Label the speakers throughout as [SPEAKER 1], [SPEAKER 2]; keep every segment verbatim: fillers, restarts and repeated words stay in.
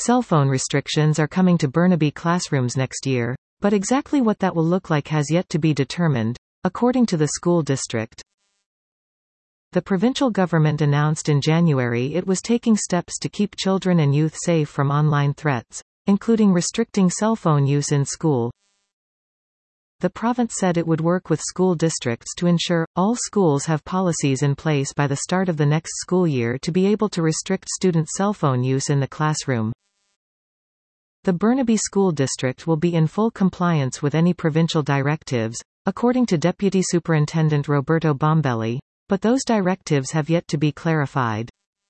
[SPEAKER 1] Cell phone restrictions are coming to Burnaby classrooms next year, but exactly what that will look like has yet to be determined, according to the school district. The provincial government announced in January it was taking steps to keep children and youth safe from online threats, including restricting cell phone use in school. The province said it would work with school districts to ensure all schools have policies in place by the start of the next school year to be able to restrict students' cell phone use in the classroom. The Burnaby School District will be in full compliance with any provincial directives, according to Deputy Superintendent Roberto Bombelli, but those directives have yet to be clarified.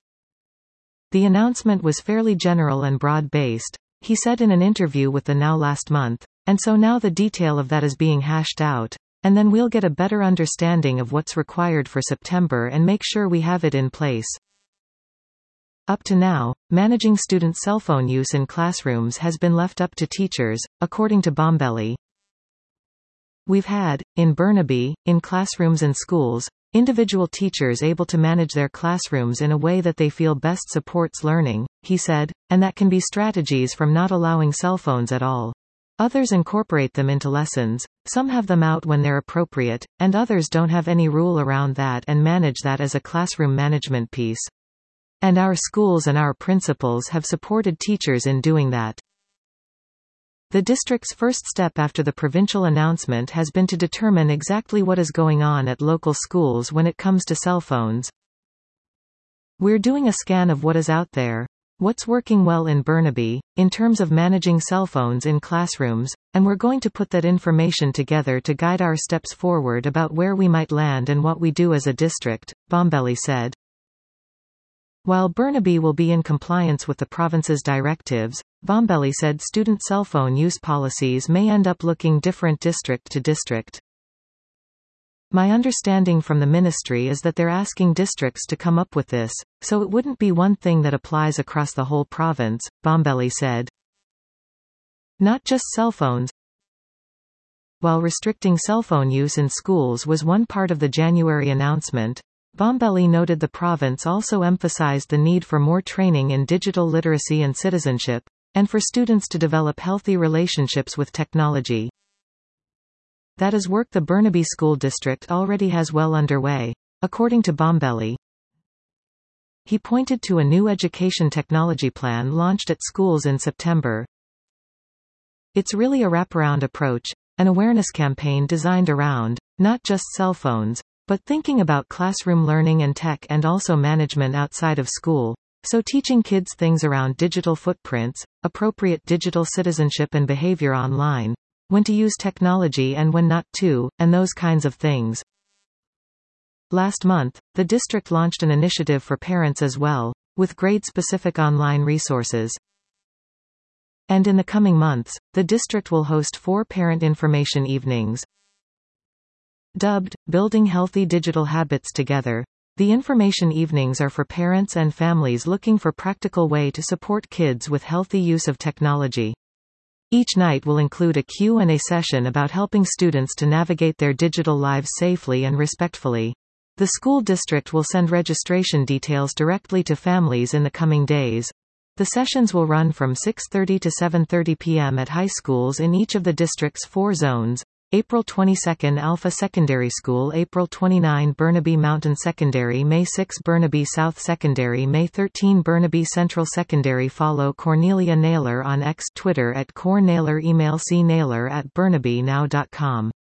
[SPEAKER 1] The announcement was fairly general and broad-based, he said in an interview with the Now last month, and so now the detail of that is being hashed out, and then we'll get a better understanding of what's required for September and make sure we have it in place. Up to now, managing student cell phone use in classrooms has been left up to teachers, according to Bombelli. We've had, in Burnaby, in classrooms and schools, individual teachers able to manage their classrooms in a way that they feel best supports learning, he said, and that can be strategies from not allowing cell phones at all. Others incorporate them into lessons, some have them out when they're appropriate, and others don't have any rule around that and manage that as a classroom management piece. And our schools and our principals have supported teachers in doing that. The district's first step after the provincial announcement has been to determine exactly what is going on at local schools when it comes to cell phones. We're doing a scan of what is out there, what's working well in Burnaby, in terms of managing cell phones in classrooms, and we're going to put that information together to guide our steps forward about where we might land and what we do as a district, Bombelli said. While Burnaby will be in compliance with the province's directives, Bombelli said student cell phone use policies may end up looking different district to district. My understanding from the ministry is that they're asking districts to come up with this, so it wouldn't be one thing that applies across the whole province, Bombelli said. Not just cell phones. While restricting cell phone use in schools was one part of the January announcement, Bombelli noted the province also emphasized the need for more training in digital literacy and citizenship, and for students to develop healthy relationships with technology. That is work the Burnaby School District already has well underway, according to Bombelli. He pointed to a new education technology plan launched at schools in September. It's really a wraparound approach, an awareness campaign designed around, not just cell phones, but thinking about classroom learning and tech and also management outside of school, so teaching kids things around digital footprints, appropriate digital citizenship and behavior online, when to use technology and when not to, and those kinds of things. Last month, the district launched an initiative for parents as well, with grade-specific online resources. And in the coming months, the district will host four parent information evenings. Dubbed, Building Healthy Digital Habits Together, the information evenings are for parents and families looking for practical way to support kids with healthy use of technology. Each night will include a Q and A session about helping students to navigate their digital lives safely and respectfully. The school district will send registration details directly to families in the coming days. The sessions will run from six thirty to seven thirty p m at high schools in each of the district's four zones. April twenty-second Alpha Secondary School, April twenty-ninth Burnaby Mountain Secondary, May sixth Burnaby South Secondary, May thirteenth Burnaby Central Secondary. Follow Cornelia Naylor on X, Twitter at Cor Naylor, email c naylor at burnabynow dot com.